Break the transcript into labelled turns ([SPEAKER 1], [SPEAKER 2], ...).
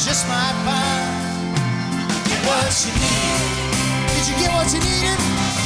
[SPEAKER 1] just might find what you need. Did you get what you needed?